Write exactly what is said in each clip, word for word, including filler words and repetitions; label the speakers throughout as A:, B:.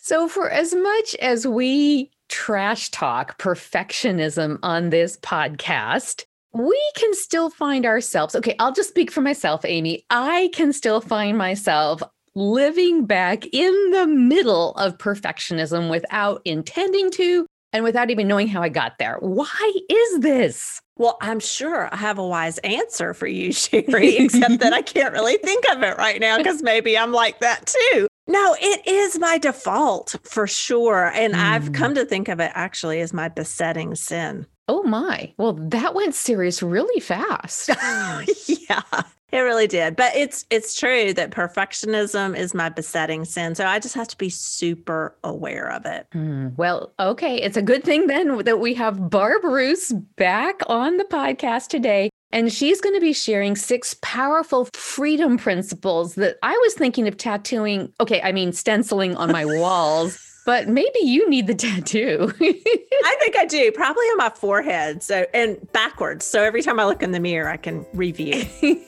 A: So, for as much as we trash talk perfectionism on this podcast, we can still find ourselves. Okay, I'll just speak for myself, Amy. I can still find myself living back in the middle of perfectionism without intending to and without even knowing how I got there. Why is this?
B: Well, I'm sure I have a wise answer for you, Sherry, except that I can't really think of it right now because maybe I'm like that too. No, it is my default for sure. And mm. I've come to think of it actually as my besetting sin.
A: Oh my. Well, that went serious really fast.
B: Yeah, it really did. But it's it's true that perfectionism is my besetting sin. So I just have to be super aware of it.
A: Mm, well, okay. It's a good thing then that we have Barb Roos back on the podcast today. And she's going to be sharing six powerful freedom principles that I was thinking of tattooing. Okay, I mean, stenciling on my walls. But maybe you need the tattoo.
B: I think I do, probably on my forehead. So and backwards. So every time I look in the mirror, I can review.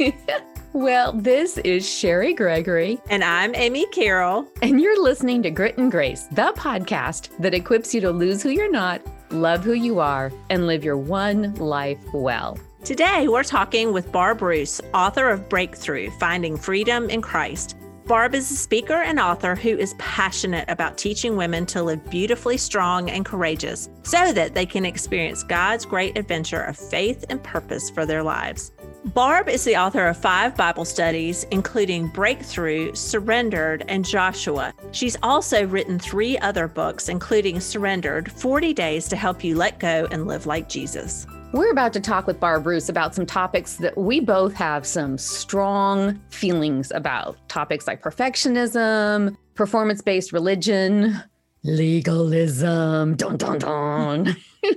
A: Well, this is Sherry Gregory.
B: And I'm Amy Carroll.
A: And you're listening to Grit and Grace, the podcast that equips you to lose who you're not, love who you are, and live your one life well.
B: Today, we're talking with Barb Roos, author of Breakthrough, Finding Freedom in Christ. Barb is a speaker and author who is passionate about teaching women to live beautifully strong and courageous so that they can experience God's great adventure of faith and purpose for their lives. Barb is the author of five Bible studies, including Breakthrough, Surrendered, and Joshua. She's also written three other books, including Surrendered, forty Days to Help You Let Go and Live Like Jesus.
A: We're about to talk with Barb Roos about some topics that we both have some strong feelings about. Topics like perfectionism, performance-based religion, legalism, dun dun dun.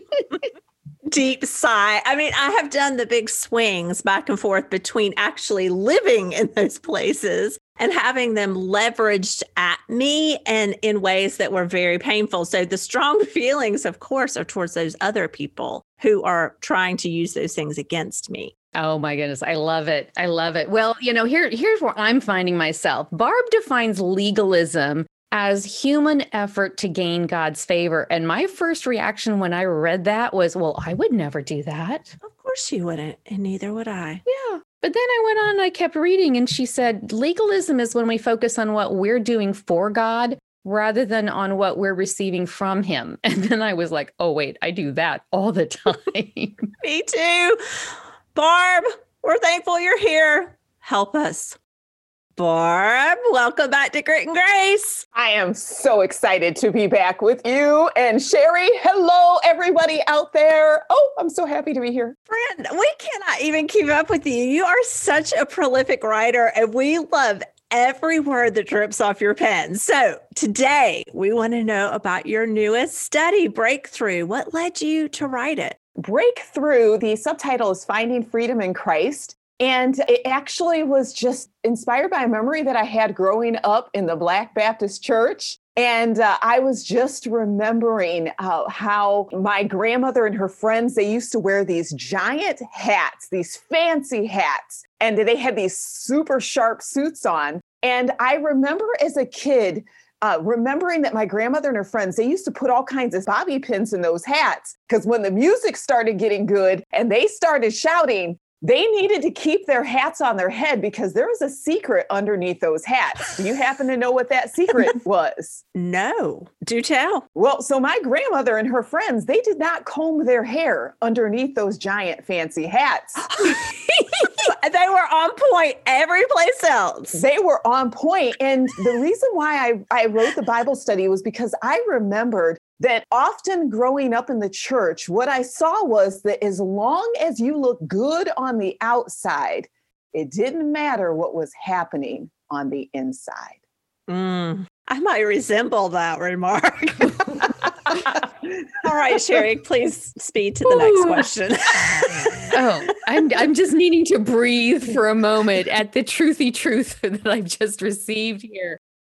B: Deep sigh. I mean, I have done the big swings back and forth between actually living in those places and having them leveraged at me and in ways that were very painful. So the strong feelings, of course, are towards those other people who are trying to use those things against me.
A: Oh my goodness. I love it. I love it. Well, you know, here, here's where I'm finding myself. Barb defines legalism as human effort to gain God's favor. And my first reaction when I read that was, well, I would never do that.
B: Of course you wouldn't. And neither would I.
A: Yeah. But then I went on and I kept reading and she said, legalism is when we focus on what we're doing for God rather than on what we're receiving from him. And then I was like, oh, wait, I do that all the time.
B: Me too. Barb, we're thankful you're here. Help us. Barb, welcome back to Grit and Grace.
C: I am so excited to be back with you and Sherry. Hello, everybody out there. Oh, I'm so happy to be here.
B: Friend, we cannot even keep up with you. You are such a prolific writer, and we love every word that drips off your pen. So today, we want to know about your newest study, Breakthrough. What led you to write it?
C: Breakthrough, the subtitle is Finding Freedom in Christ. And it actually was just inspired by a memory that I had growing up in the Black Baptist Church. And uh, I was just remembering uh, how my grandmother and her friends, they used to wear these giant hats, these fancy hats, and they had these super sharp suits on. And I remember as a kid, Uh, remembering that my grandmother and her friends, they used to put all kinds of bobby pins in those hats because when the music started getting good and they started shouting, they needed to keep their hats on their head because there was a secret underneath those hats. Do you happen to know what that secret was?
B: No. Do tell.
C: Well, so my grandmother and her friends, they did not comb their hair underneath those giant fancy hats.
B: They were on point every place else.
C: They were on point. And the reason why I, I wrote the Bible study was because I remembered that often growing up in the church, what I saw was that as long as you look good on the outside, it didn't matter what was happening on the inside.
B: Mm, I might resemble that remark. All right, Sherry, please speed to the Ooh. next question.
A: oh, I'm I'm just needing to breathe for a moment at the truthy truth that I've just received here.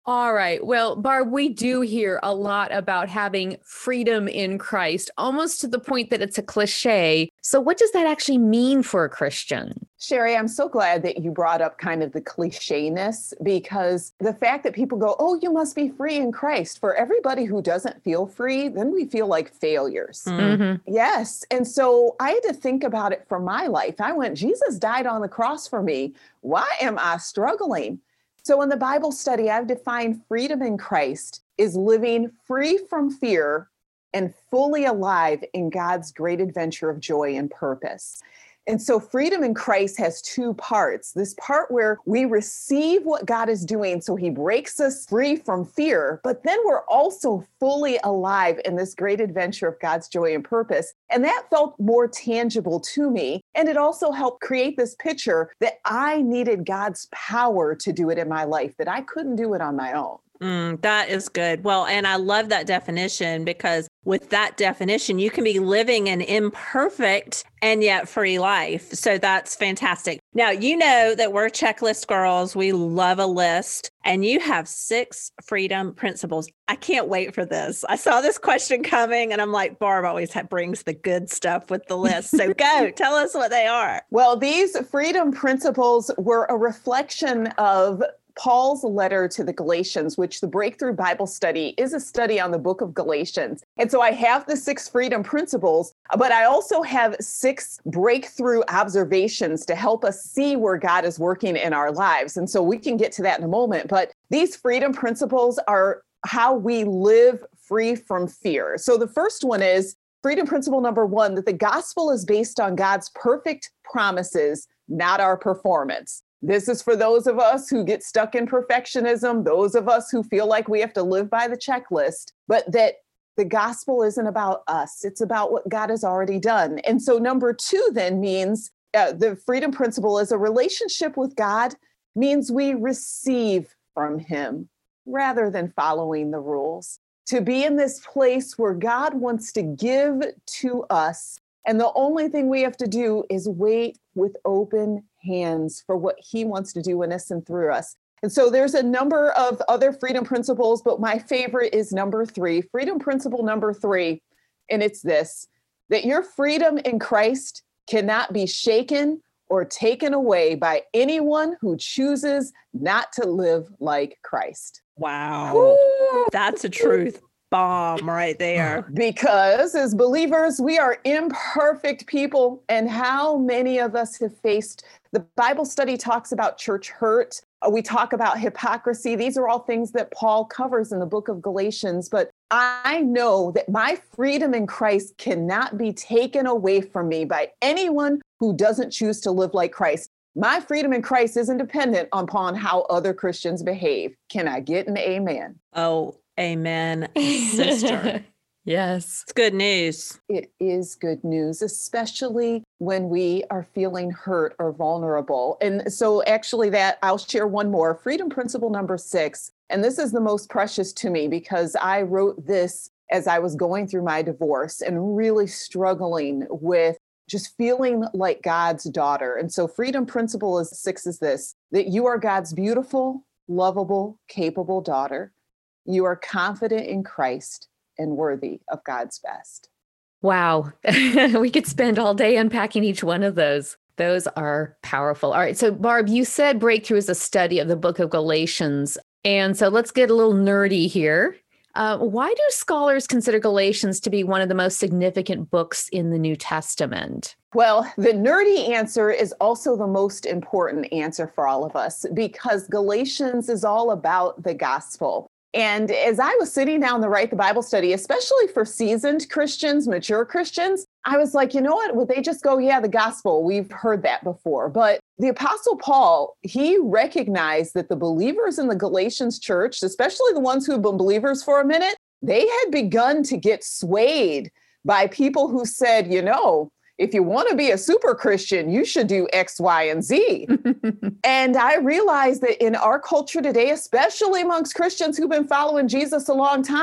A: All right. Well, Barb, we do hear a lot about having freedom in Christ, almost to the point that it's a cliche. So what does that actually mean for a Christian?
C: Sherry, I'm so glad that you brought up kind of the clichéness, because the fact that people go, oh, you must be free in Christ. For everybody who doesn't feel free, then we feel like failures.
A: Mm-hmm.
C: Yes. And so I had to think about it for my life. I went, Jesus died on the cross for me. Why am I struggling? So in the Bible study, I've defined freedom in Christ is living free from fear and fully alive in God's great adventure of joy and purpose. And so freedom in Christ has two parts. This part where we receive what God is doing, so he breaks us free from fear, but then we're also fully alive in this great adventure of God's joy and purpose. And that felt more tangible to me. And it also helped create this picture that I needed God's power to do it in my life, that I couldn't do it on my own.
B: Mm, that is good. Well, and I love that definition, because with that definition, you can be living an imperfect and yet free life. So that's fantastic. Now, you know that we're checklist girls. We love a list, and you have six freedom principles. I can't wait for this. I saw this question coming and I'm like, Barb always ha- brings the good stuff with the list. So go, tell us what they are.
C: Well, these freedom principles were a reflection of Paul's letter to the Galatians, which the Breakthrough Bible Study is a study on the book of Galatians. And so I have the six freedom principles, but I also have six breakthrough observations to help us see where God is working in our lives. And so we can get to that in a moment. But these freedom principles are how we live free from fear. So the first one is freedom principle number one, that the gospel is based on God's perfect promises, not our performance. This is for those of us who get stuck in perfectionism, those of us who feel like we have to live by the checklist, but that the gospel isn't about us. It's about what God has already done. And so number two then means uh, the freedom principle is a relationship with God means we receive from him rather than following the rules. To be in this place where God wants to give to us, and the only thing we have to do is wait with open hands for what he wants to do in us and through us. And so there's a number of other freedom principles, but my favorite is number three, freedom principle number three. And it's this, that your freedom in Christ cannot be shaken or taken away by anyone who chooses not to live like Christ.
B: Wow. Ooh. That's a truth bomb right there.
C: Because as believers, we are imperfect people. And how many of us have faced, the Bible study talks about church hurt. We talk about hypocrisy. These are all things that Paul covers in the book of Galatians. But I know that my freedom in Christ cannot be taken away from me by anyone who doesn't choose to live like Christ. My freedom in Christ isn't dependent upon how other Christians behave. Can I get an amen?
B: Oh, amen, sister.
A: Yes.
B: It's good news.
C: It is good news, especially when we are feeling hurt or vulnerable. And so actually that I'll share one more, freedom principle number six. And this is the most precious to me because I wrote this as I was going through my divorce and really struggling with just feeling like God's daughter. And so freedom principle is six is this, that you are God's beautiful, lovable, capable daughter. You are confident in Christ and worthy of God's best.
A: Wow. We could spend all day unpacking each one of those. Those are powerful. All right. So Barb, you said Breakthrough is a study of the book of Galatians. And so let's get a little nerdy here. Uh, why do scholars consider Galatians to be one of the most significant books in the New Testament?
C: Well, the nerdy answer is also the most important answer for all of us because Galatians is all about the gospel. And as I was sitting down to write the Bible study, especially for seasoned Christians, mature Christians, I was like, you know what? Would they just go, yeah, the gospel, we've heard that before. But the Apostle Paul, he recognized that the believers in the Galatians church, especially the ones who have been believers for a minute, they had begun to get swayed by people who said, you know, if you want to be a super Christian, you should do X, Y, and Z. And I realized that in our culture today, especially amongst Christians who've been following Jesus a long time,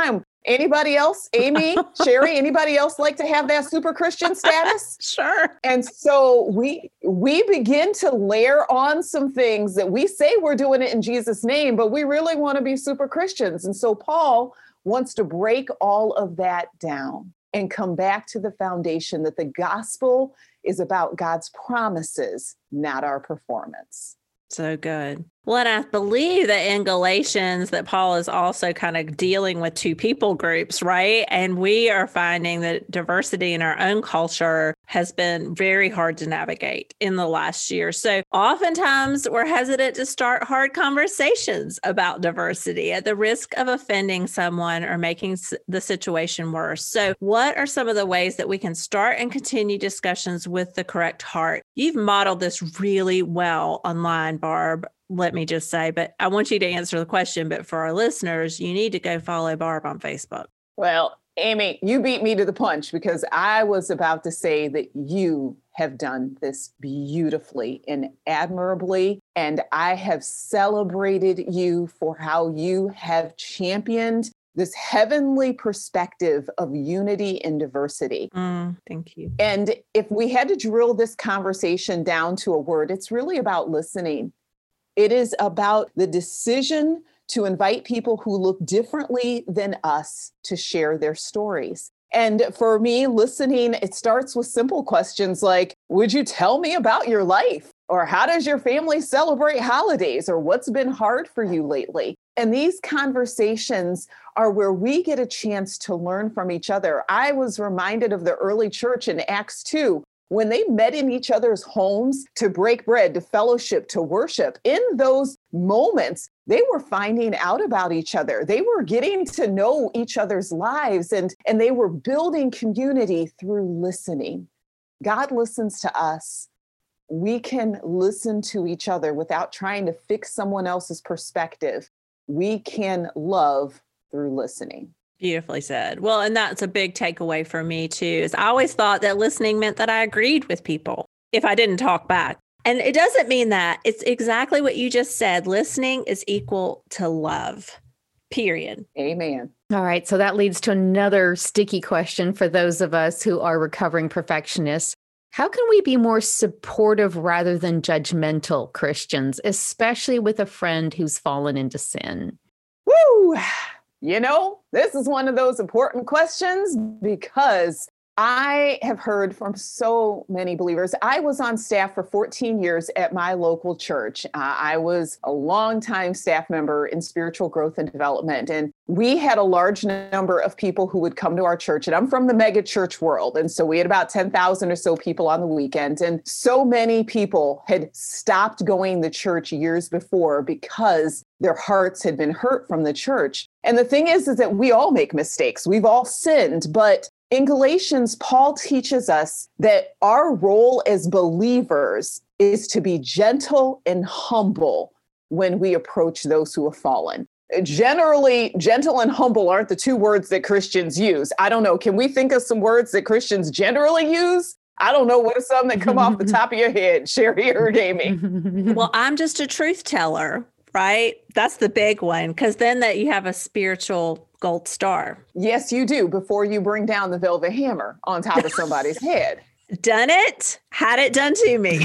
C: Anybody else? Amy, Sherry, anybody else like to have that super Christian status?
B: Sure.
C: And so we we begin to layer on some things that we say we're doing it in Jesus' name, but we really want to be super Christians. And so Paul wants to break all of that down and come back to the foundation that the gospel is about God's promises, not our performance.
B: So good. Well, and I believe that in Galatians that Paul is also kind of dealing with two people groups, right? And we are finding that diversity in our own culture has been very hard to navigate in the last year. So oftentimes we're hesitant to start hard conversations about diversity at the risk of offending someone or making the situation worse. So what are some of the ways that we can start and continue discussions with the correct heart? You've modeled this really well online, Barb. Let me just say, but I want you to answer the question. But for our listeners, you need to go follow Barb on Facebook.
C: Well, Amy, you beat me to the punch because I was about to say that you have done this beautifully and admirably. And I have celebrated you for how you have championed this heavenly perspective of unity and diversity.
B: Mm, thank you.
C: And if we had to drill this conversation down to a word, it's really about listening. It is about the decision to invite people who look differently than us to share their stories. And for me, listening, it starts with simple questions like, would you tell me about your life? Or how does your family celebrate holidays? Or what's been hard for you lately? And these conversations are where we get a chance to learn from each other. I was reminded of the early church in Acts two. When they met in each other's homes to break bread, to fellowship, to worship, in those moments, they were finding out about each other. They were getting to know each other's lives, and, and they were building community through listening. God listens to us. We can listen to each other without trying to fix someone else's perspective. We can love through listening.
B: Beautifully said. Well, and that's a big takeaway for me too, is I always thought that listening meant that I agreed with people if I didn't talk back. And it doesn't mean that. It's exactly what you just said. Listening is equal to love, period.
C: Amen.
A: All right. So that leads to another sticky question for those of us who are recovering perfectionists. How can we be more supportive rather than judgmental Christians, especially with a friend who's fallen into sin?
C: Woo! You know, this is one of those important questions because I have heard from so many believers. I was on staff for fourteen years at my local church. Uh, I was a longtime staff member in spiritual growth and development. And we had a large number of people who would come to our church. And I'm from the mega church world. And so we had about ten thousand or so people on the weekend. And so many people had stopped going to church years before because their hearts had been hurt from the church. And the thing is, is that we all make mistakes. We've all sinned. But in Galatians, Paul teaches us that our role as believers is to be gentle and humble when we approach those who have fallen. Generally, gentle and humble aren't the two words that Christians use. I don't know. Can we think of some words that Christians generally use? I don't know. What are some that come off the top of your head, Sherry or Amy?
B: Well, I'm just a truth teller, right? That's the big one, because then that you have a spiritual gold star.
C: Yes, you do, before you bring down the velvet hammer on top of somebody's head.
B: Done it, had it done to me.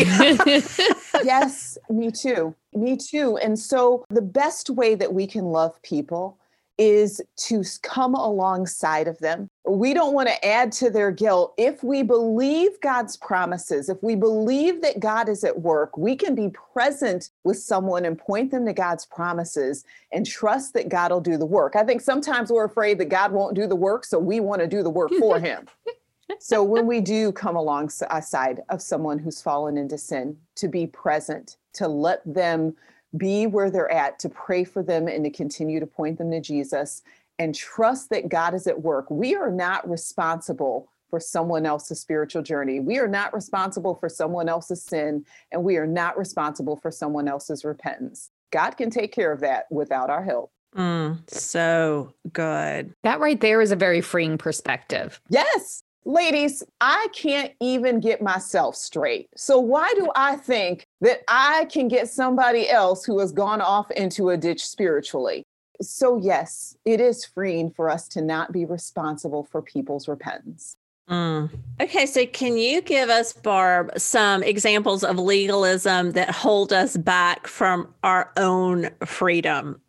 C: Yes, me too. Me too. And so the best way that we can love people is to come alongside of them. We don't want to add to their guilt. If we believe God's promises, if we believe that God is at work, we can be present with someone and point them to God's promises and trust that God will do the work. I think sometimes we're afraid that God won't do the work, so we want to do the work for him. So when we do come alongside of someone who's fallen into sin, to be present, to let them be where they're at, to pray for them and to continue to point them to Jesus and trust that God is at work. We are not responsible for someone else's spiritual journey. We are not responsible for someone else's sin, and we are not responsible for someone else's repentance. God can take care of that without our help.
B: Mm, so good.
A: That right there is a very freeing perspective.
C: Yes. Ladies, I can't even get myself straight. So why do I think that I can get somebody else who has gone off into a ditch spiritually? So yes, it is freeing for us to not be responsible for people's repentance.
B: Mm. Okay, so can you give us, Barb, some examples of legalism that hold us back from our own freedom?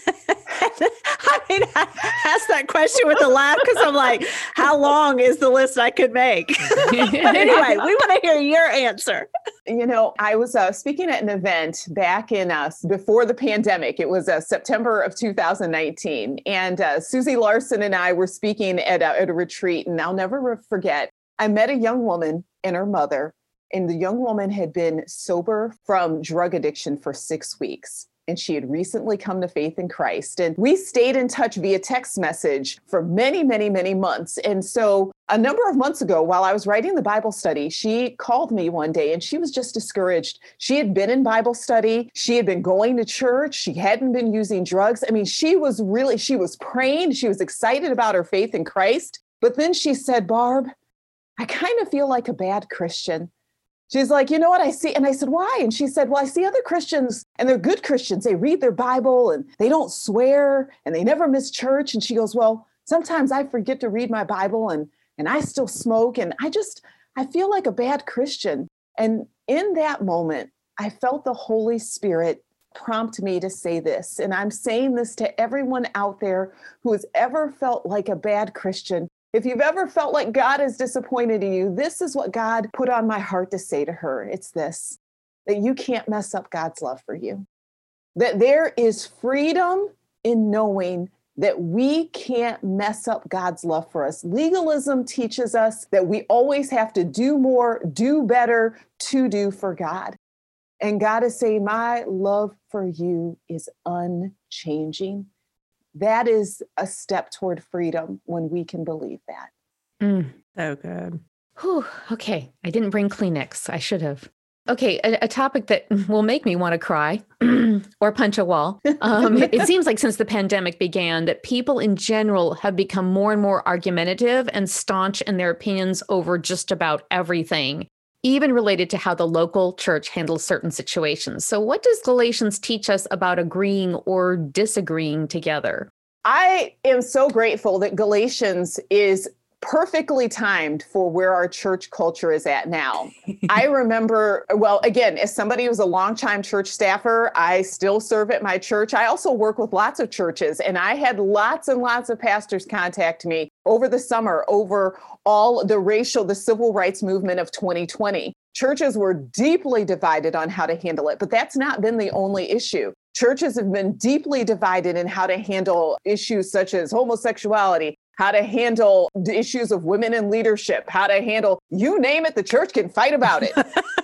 B: I mean, I asked that question with a laugh because I'm like, how long is the list I could make? But anyway, we want to hear your answer.
C: You know, I was uh, speaking at an event back in uh, before the pandemic. It was uh, September of two thousand nineteen. And uh, Susie Larson and I were speaking at a, at a retreat. And I'll never forget, I met a young woman and her mother. And the young woman had been sober from drug addiction for six weeks. And she had recently come to faith in Christ. And we stayed in touch via text message for many, many, many months. And so a number of months ago, while I was writing the Bible study, she called me one day and she was just discouraged. She had been in Bible study. She had been going to church. She hadn't been using drugs. I mean, she was really, she was praying. She was excited about her faith in Christ. But then she said, Barb, I kind of feel like a bad Christian. She's like, you know what I see? And I said, why? And she said, well, I see other Christians and they're good Christians. They read their Bible and they don't swear and they never miss church. And she goes, well, sometimes I forget to read my Bible and, and I still smoke. And I just, I feel like a bad Christian. And in that moment, I felt the Holy Spirit prompt me to say this. And I'm saying this to everyone out there who has ever felt like a bad Christian. If you've ever felt like God is disappointed in you, this is what God put on my heart to say to her. It's this, that you can't mess up God's love for you. That there is freedom in knowing that we can't mess up God's love for us. Legalism teaches us that we always have to do more, do better to do for God. And God is saying, my love for you is unchanging. That is a step toward freedom when we can believe that.
B: Mm, so good.
A: Whew, okay. I didn't bring Kleenex. I should have. Okay. A, a topic that will make me want to cry or punch a wall. Um, it seems like since the pandemic began that people in general have become more and more argumentative and staunch in their opinions over just about everything, even related to how the local church handles certain situations. So what does Galatians teach us about agreeing or disagreeing together?
C: I am so grateful that Galatians is perfectly timed for where our church culture is at now. I remember, well, again, as somebody who's a longtime church staffer, I still serve at my church. I also work with lots of churches, and I had lots and lots of pastors contact me over the summer over all the racial, the civil rights movement of twenty twenty. Churches were deeply divided on how to handle it, but that's not been the only issue. Churches have been deeply divided in how to handle issues such as homosexuality, how to handle the issues of women in leadership, how to handle, you name it, the church can fight about it.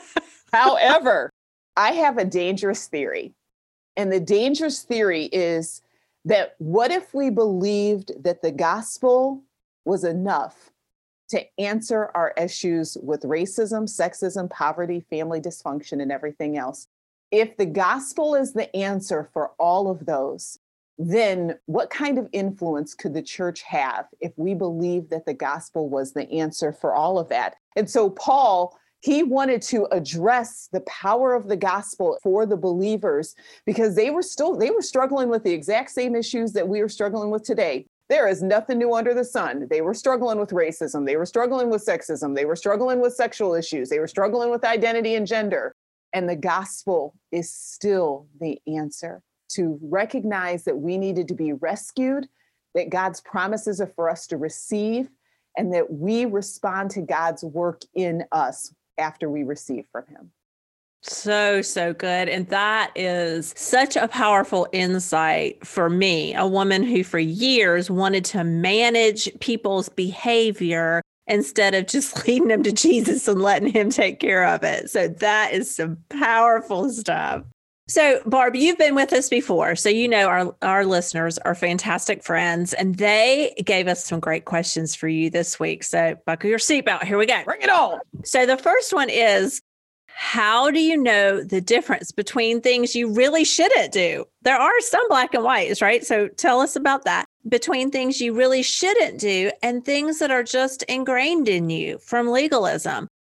C: However, I have a dangerous theory. And the dangerous theory is that what if we believed that the gospel was enough to answer our issues with racism, sexism, poverty, family dysfunction, and everything else? If the gospel is the answer for all of those, then what kind of influence could the church have if we believe that the gospel was the answer for all of that? And so Paul, he wanted to address the power of the gospel for the believers because they were still, they were struggling with the exact same issues that we are struggling with today. There is nothing new under the sun. They were struggling with racism. They were struggling with sexism. They were struggling with sexual issues. They were struggling with identity and gender. And the gospel is still the answer. To recognize that we needed to be rescued, that God's promises are for us to receive, and that we respond to God's work in us after we receive from him.
B: So, so good. And that is such a powerful insight for me, a woman who for years wanted to manage people's behavior instead of just leading them to Jesus and letting him take care of it. So that is some powerful stuff. So, Barb, you've been with us before, so you know our, our listeners are fantastic friends, and they gave us some great questions for you this week. So buckle your seatbelt. Here we go.
C: Bring it on.
B: So the first one is, how do you know the difference between things you really shouldn't do? There are some black and whites, right? So tell us about that. Between things you really shouldn't do and things that are just ingrained in you from legalism.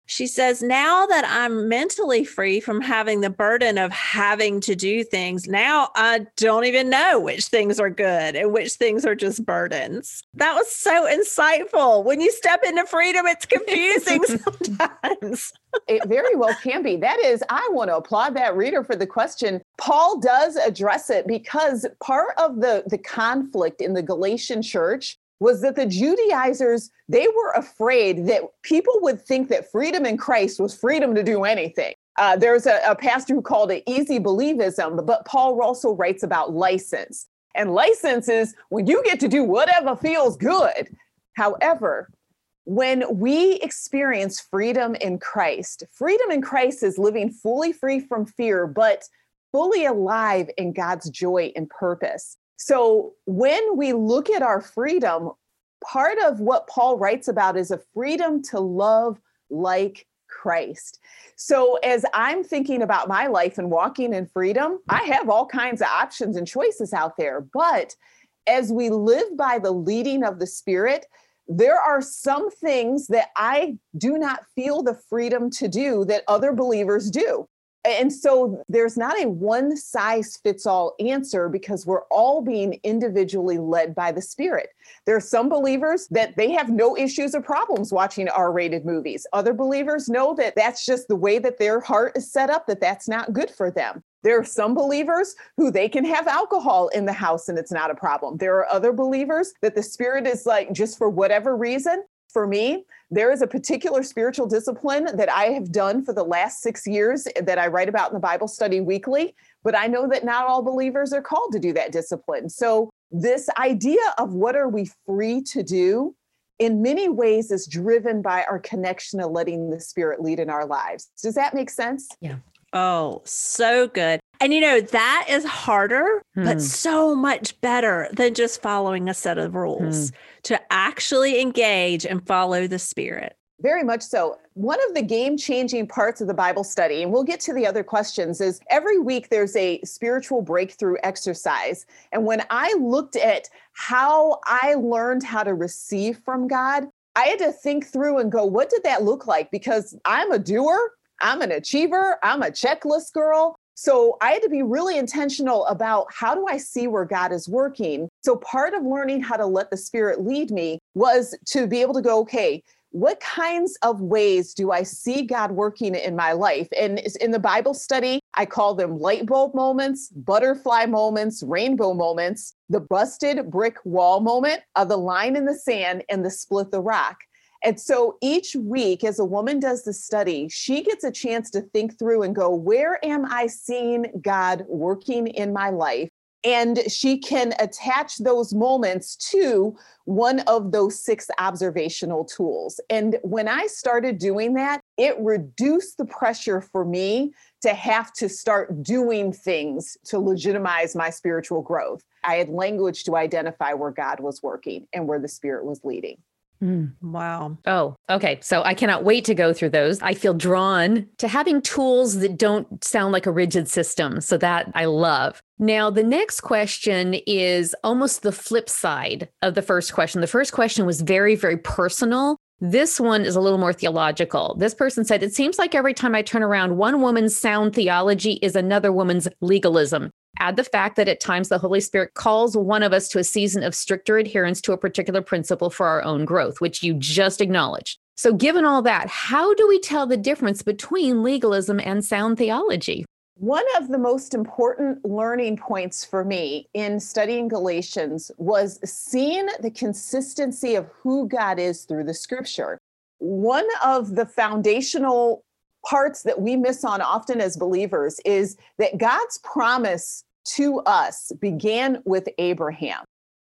B: She says, now that I'm mentally free from having the burden of having to do things, now I don't even know which things are good and which things are just burdens. That was so insightful. When you step into freedom, it's confusing sometimes.
C: It very well can be. That is, I want to applaud that reader for the question. Paul does address it because part of the, the conflict in the Galatian church was that the Judaizers, they were afraid that people would think that freedom in Christ was freedom to do anything. Uh, there's a, a pastor who called it easy believism, but Paul also writes about license. And license is when you get to do whatever feels good. However, when we experience freedom in Christ, freedom in Christ is living fully free from fear, but fully alive in God's joy and purpose. So when we look at our freedom, part of what Paul writes about is a freedom to love like Christ. So as I'm thinking about my life and walking in freedom, I have all kinds of options and choices out there. But as we live by the leading of the Spirit, there are some things that I do not feel the freedom to do that other believers do. And so there's not a one size fits all answer because we're all being individually led by the Spirit. There are some believers that they have no issues or problems watching R-rated movies. Other believers know that that's just the way that their heart is set up, that that's not good for them. There are some believers who they can have alcohol in the house and it's not a problem. There are other believers that the Spirit is like, just for whatever reason. For me, there is a particular spiritual discipline that I have done for the last six years that I write about in the Bible Study Weekly, but I know that not all believers are called to do that discipline. So this idea of what are we free to do in many ways is driven by our connection to letting the Spirit lead in our lives. Does that make sense?
A: Yeah.
B: Oh, so good. And you know, that is harder,
A: Hmm.
B: but so much better than just following a set of rules to actually engage and follow the Spirit.
C: Very much so. One of the game-changing parts of the Bible study, and we'll get to the other questions, is every week there's a spiritual breakthrough exercise. And when I looked at how I learned how to receive from God, I had to think through and go, what did that look like? Because I'm a doer, I'm an achiever, I'm a checklist girl. So I had to be really intentional about how do I see where God is working? So part of learning how to let the Spirit lead me was to be able to go, okay, what kinds of ways do I see God working in my life? And in the Bible study, I call them light bulb moments, butterfly moments, rainbow moments, the busted brick wall moment, uh, the line in the sand, and the split the rock. And so each week, as a woman does the study, she gets a chance to think through and go, where am I seeing God working in my life? And she can attach those moments to one of those six observational tools. And when I started doing that, it reduced the pressure for me to have to start doing things to legitimize my spiritual growth. I had language to identify where God was working and where the Spirit was leading.
A: Mm.
B: Wow.
A: Oh, okay. So I cannot wait to go through those. I feel drawn to having tools that don't sound like a rigid system. So that I love. Now, the next question is almost the flip side of the first question. The first question was very, very personal. This one is a little more theological. This person said, it seems like every time I turn around, one woman's sound theology is another woman's legalism. Add the fact that at times the Holy Spirit calls one of us to a season of stricter adherence to a particular principle for our own growth, which you just acknowledged. So given all that, how do we tell the difference between legalism and sound theology?
C: One of the most important learning points for me in studying Galatians was seeing the consistency of who God is through the Scripture. One of the foundational parts that we miss on often as believers is that God's promise to us began with Abraham.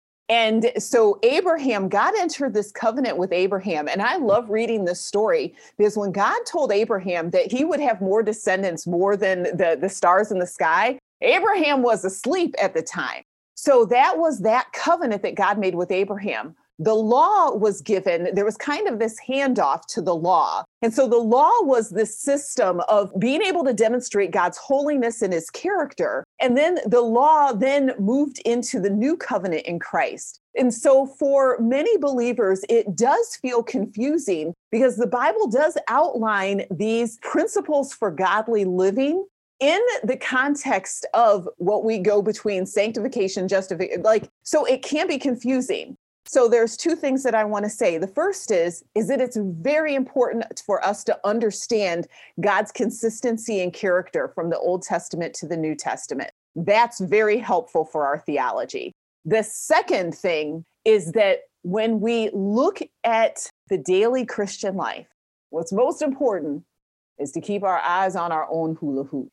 C: And so Abraham, God entered this covenant with Abraham. And I love reading this story because when God told Abraham that he would have more descendants more than the, the stars in the sky, Abraham was asleep at the time. So that was that covenant that God made with Abraham. the law was given, there was kind of this handoff to the law. And so the law was this system of being able to demonstrate God's holiness and his character. And then the law then moved into the new covenant in Christ. And so for many believers, it does feel confusing because the Bible does outline these principles for godly living in the context of what we go between sanctification, justification, like, so it can be confusing. So there's two things that I want to say. The first is, is that it's very important for us to understand God's consistency and character from the Old Testament to the New Testament. That's very helpful for our theology. The second thing is that when we look at the daily Christian life, what's most important is to keep our eyes on our own hula hoop.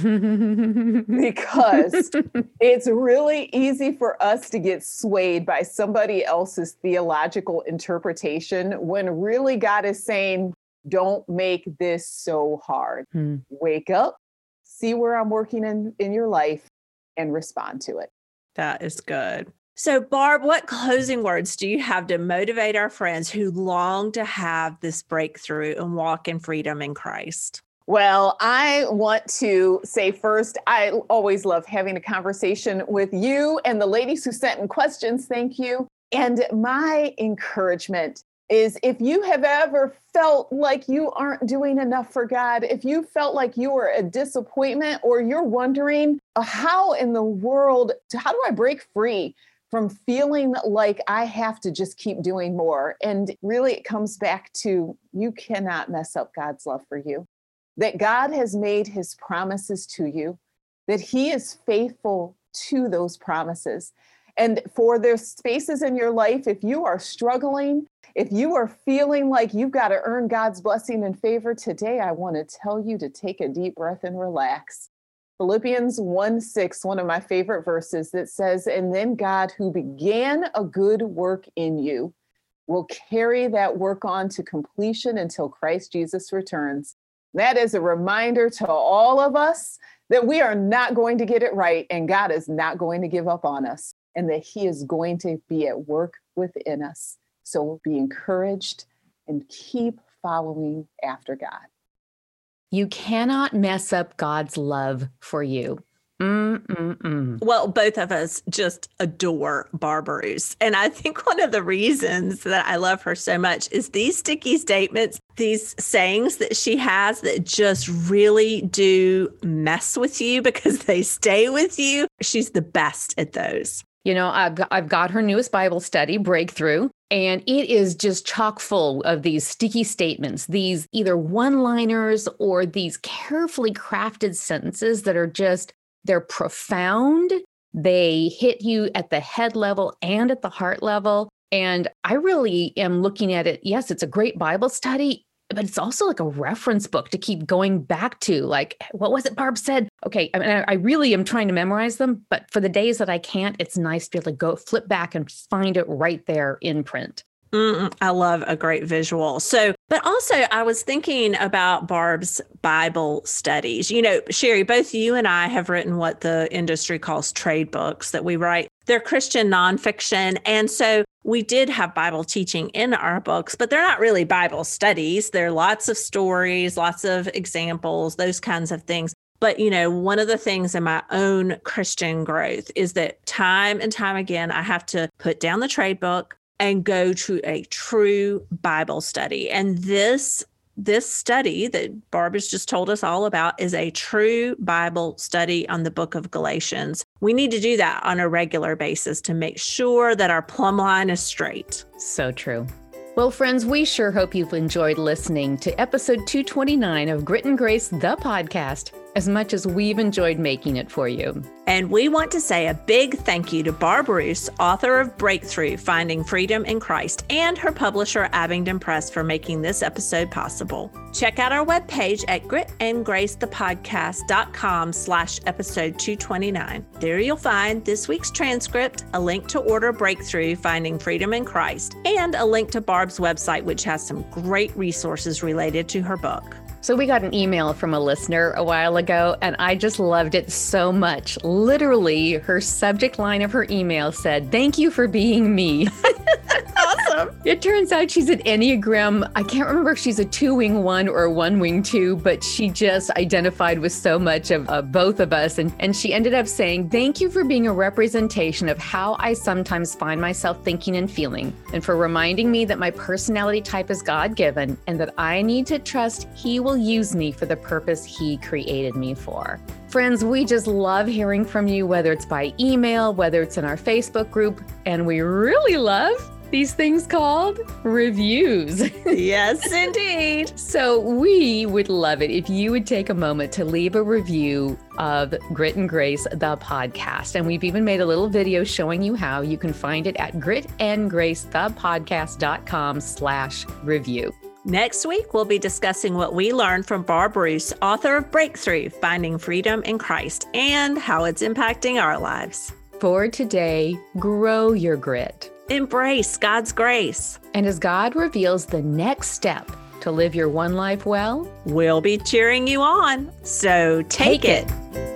C: Because it's really easy for us to get swayed by somebody else's theological interpretation when really God is saying, don't make this so hard. Hmm. Wake up, see where I'm working in, in your life, and respond to it.
B: That is good. So, Barb, what closing words do you have to motivate our friends who long to have this breakthrough and walk in freedom in Christ?
C: Well, I want to say first, I always love having a conversation with you and the ladies who sent in questions. Thank you. And my encouragement is if you have ever felt like you aren't doing enough for God, if you felt like you were a disappointment, or you're wondering how in the world, how do I break free from feeling like I have to just keep doing more? And really it comes back to, you cannot mess up God's love for you, that God has made his promises to you, that he is faithful to those promises. And for there's spaces in your life, if you are struggling, if you are feeling like you've got to earn God's blessing and favor today, I want to tell you to take a deep breath and relax. Philippians one six, one of my favorite verses, that says, and then God, who began a good work in you, will carry that work on to completion until Christ Jesus returns. That is a reminder to all of us that we are not going to get it right, and God is not going to give up on us, and that he is going to be at work within us. So be encouraged and keep following after God.
A: You cannot mess up God's love for you. Mm-mm-mm.
B: Well, both of us just adore Barb Bruce. And I think one of the reasons that I love her so much is these sticky statements, these sayings that she has that just really do mess with you because they stay with you. She's the best at those.
A: You know, I've got, I've got her newest Bible study, Breakthrough, and it is just chock full of these sticky statements, these either one-liners or these carefully crafted sentences that are just, they're profound. They hit you at the head level and at the heart level. And I really am looking at it. Yes, it's a great Bible study, but it's also like a reference book to keep going back to. Like, what was it Barb said? Okay, I mean, I really am trying to memorize them, but for the days that I can't, it's nice to be able to go flip back and find it right there in print.
B: Mm, I love a great visual. So, but also I was thinking about Barb's Bible studies. You know, Sherry, both you and I have written what the industry calls trade books that we write. They're Christian nonfiction. And so we did have Bible teaching in our books, but they're not really Bible studies. There are lots of stories, lots of examples, those kinds of things. But, you know, one of the things in my own Christian growth is that time and time again, I have to put down the trade book and go to a true Bible study. And this this study that Barb has just told us all about is a true Bible study on the book of Galatians. We need to do that on a regular basis to make sure that our plumb line is straight.
A: So true. Well, friends, we sure hope you've enjoyed listening to episode two twenty-nine of Grit and Grace, the podcast, as much as we've enjoyed making it for you.
B: And we want to say a big thank you to Barb Bruce, author of Breakthrough, Finding Freedom in Christ, and her publisher, Abingdon Press, for making this episode possible. Check out our webpage at gritandgracethepodcast.com slash episode 229. There you'll find this week's transcript, a link to order Breakthrough, Finding Freedom in Christ, and a link to Barb's website, which has some great resources related to her book.
A: So we got an email from a listener a while ago, and I just loved it so much. Literally, her subject line of her email said, "Thank you for being me."
B: Oh, awesome.
A: It turns out she's an Enneagram. I can't remember if she's a two-wing one or a one-wing two, but she just identified with so much of uh, both of us. And, and she ended up saying, thank you for being a representation of how I sometimes find myself thinking and feeling, and for reminding me that my personality type is God-given and that I need to trust He will use me for the purpose He created me for. Friends, we just love hearing from you, whether it's by email, whether it's in our Facebook group, and we really love these things called reviews.
B: Yes, indeed.
A: So we would love it if you would take a moment to leave a review of Grit and Grace, the podcast. And we've even made a little video showing you how. You can find it at gritandgracethepodcast.com slash review.
B: Next week, we'll be discussing what we learned from Barb Bruce, author of Breakthrough, Finding Freedom in Christ, and how it's impacting our lives.
A: For today, grow your grit.
B: Embrace God's grace.
A: And as God reveals the next step to live your one life well,
B: we'll be cheering you on. So take, take it. it.